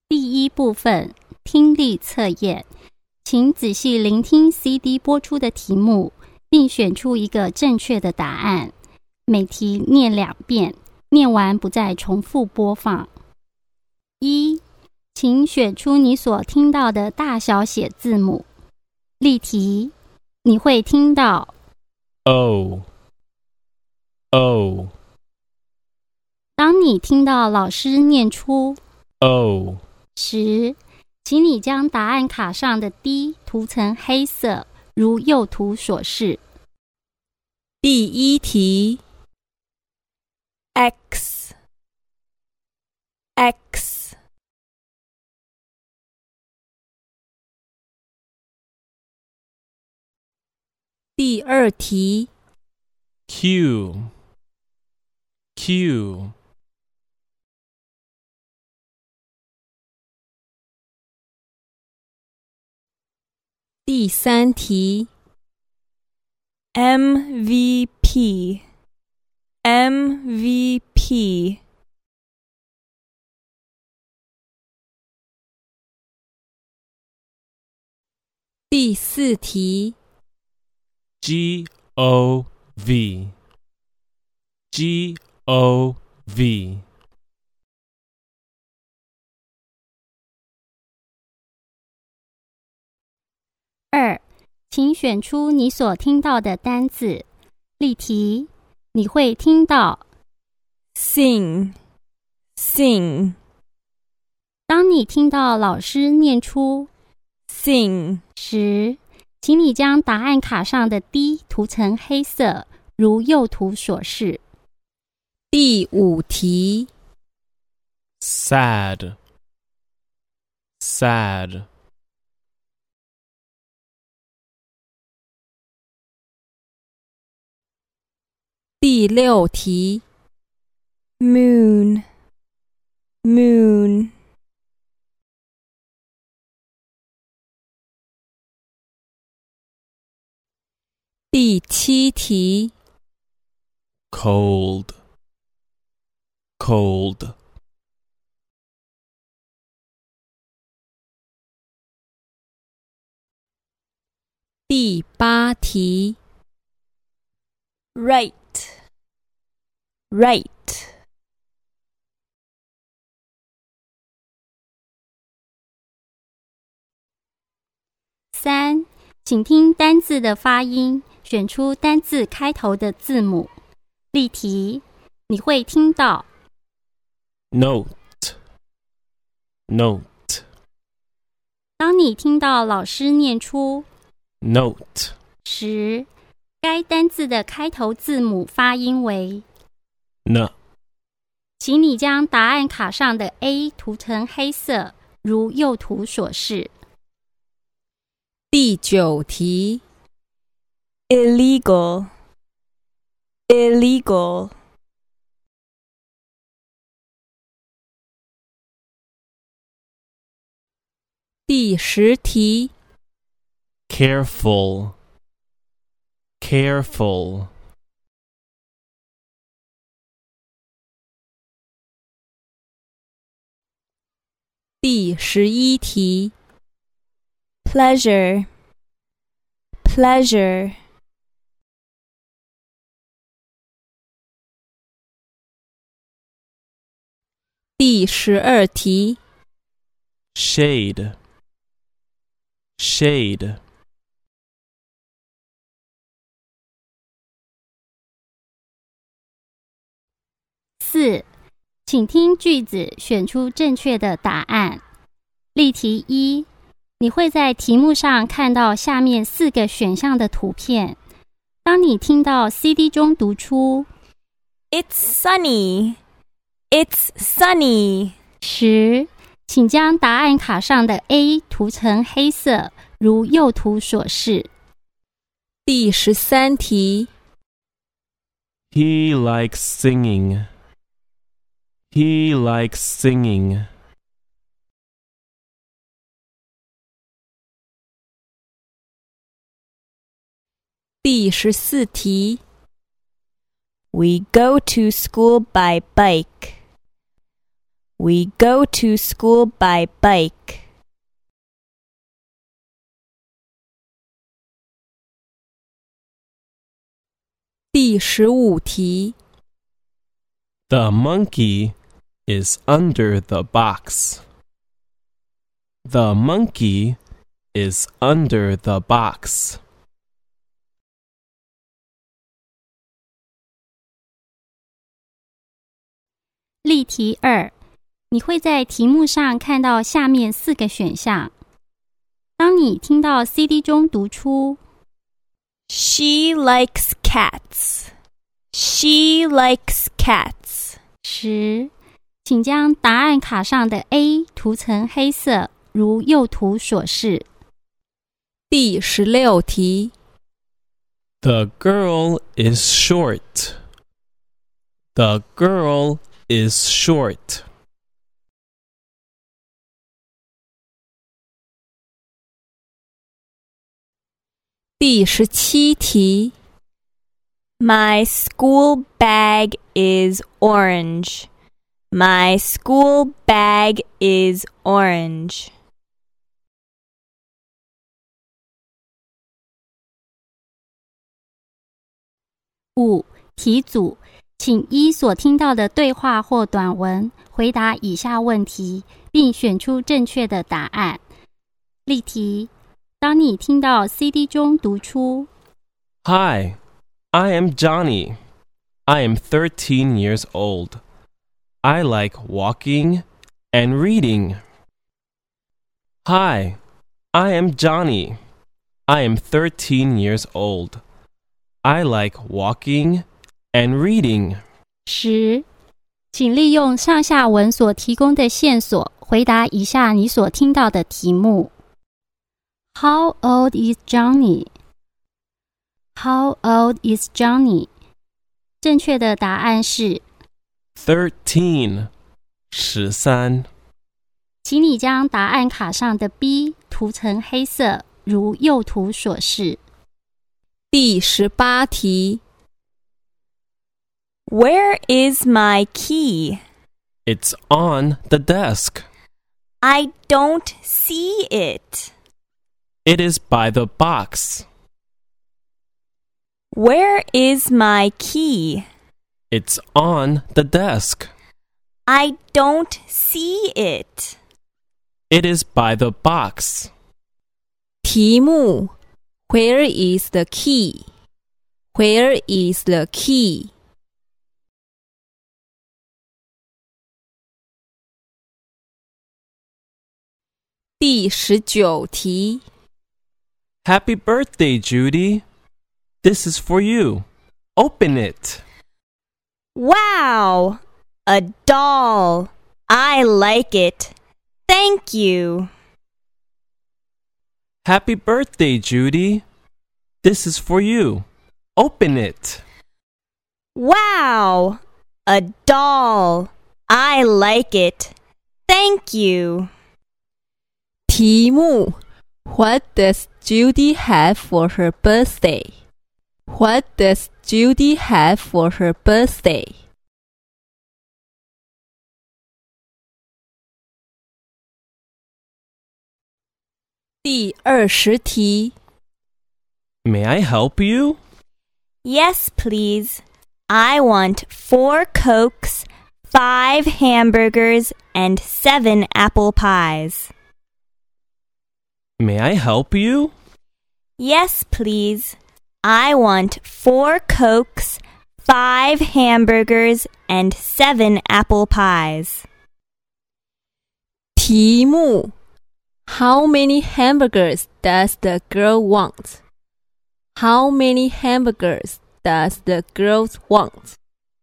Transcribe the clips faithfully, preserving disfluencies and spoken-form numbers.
第一部分，听力测验，请仔细聆听 C D 播出的题目，并选出一个正确的答案。每题念两遍，念完不再重复播放。一，请选出你所听到的大小写字母。例题，你会听到 O O。 当你听到老师念出 O 时，请你将答案卡上的 D 涂成黑色，如右图所示。 第一题 X X。 第二题 Q Q。 第三题 M V P M V P。 第四题 G O V G O V。 二，请选出你所听到的单字。例题，你会听到 Sing Sing。 当你听到老师念出 Sing 时，请你将答案卡上的 D 涂成黑色，如右图所示。 第五题 Sad Sad。 第六题 Moon Moon。 第七题 Cold Cold。 第八题 Right Right。 三，请听单字的发音，选出单字开头的字母。例题，你会听到 Note Note。 当你听到老师念出 Note 时，该单字的开头字母发音为 N。 请你将答案卡上的 A 涂成黑色，如右图所示。 第九题 Illegal Illegal。 第十题 Careful Careful。 第十一题 Pleasure Pleasure。 第十二题 Shade Shade。 四，请听句子，选出正确的答案。例题一，你会在题目上看到下面四个选项的图片。当你听到 C D 中读出 It's sunny It's sunny 时，请将答案卡上的 A 涂成黑色，如右图所示。 第十三题 He likes singing He likes singing。 第十四题 We go to school by bike We go to school by bike. 第十五题 The monkey is under the box. The monkey is under the box. 例题二，你会在题目上看到下面四个选项。当你听到 C D 中读出 She likes cats. She likes cats. 时，请将答案卡上的 A 涂成黑色，如右图所示。 第十六题 The girl is short. The girl is short. 第十七题 My school bag is orange. My school bag is orange. 五、题组，请依所听到的对话或短文回答以下问题，并选出正确的答案。例题：当你听到 C D 中读出 Hi, I am Johnny. I am thirteen years old. I like walking and reading. Hi, I am Johnny. I am thirteen years old. I like walking and reading. 时，请利用上下文所提供的线索，回答以下你所听到的题目。How old is Johnny? How old is Johnny? 正确的答案是 Thirteen. 十三. 请你将答案卡上的 B 涂成黑色，如右图所示。 第十八题 Where is my key? It's on the desk. I don't see it. It is by the box. Where is my key? It's on the desk. I don't see it. It is by the box. 题目 Where is the key? Where is the key? 第十九题 Happy birthday, Judy. This is for you. Open it. Wow! A doll. I like it. Thank you. Happy birthday, Judy. This is for you. Open it. Wow! A doll. I like it. Thank you. 题目 What does Judy have for her birthday? What does Judy have for her birthday? 第二十题 May I help you? Yes, please. I want four Cokes, five hamburgers, and seven apple pies. May I help you? Yes, please. I want four Cokes, five hamburgers, and seven apple pies. 题目 How many hamburgers does the girl want? How many hamburgers does the girl want?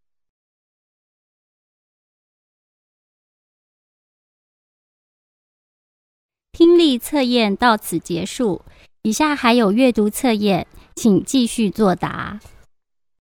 听力测验到此结束，以下还有阅读测验，请继续作答。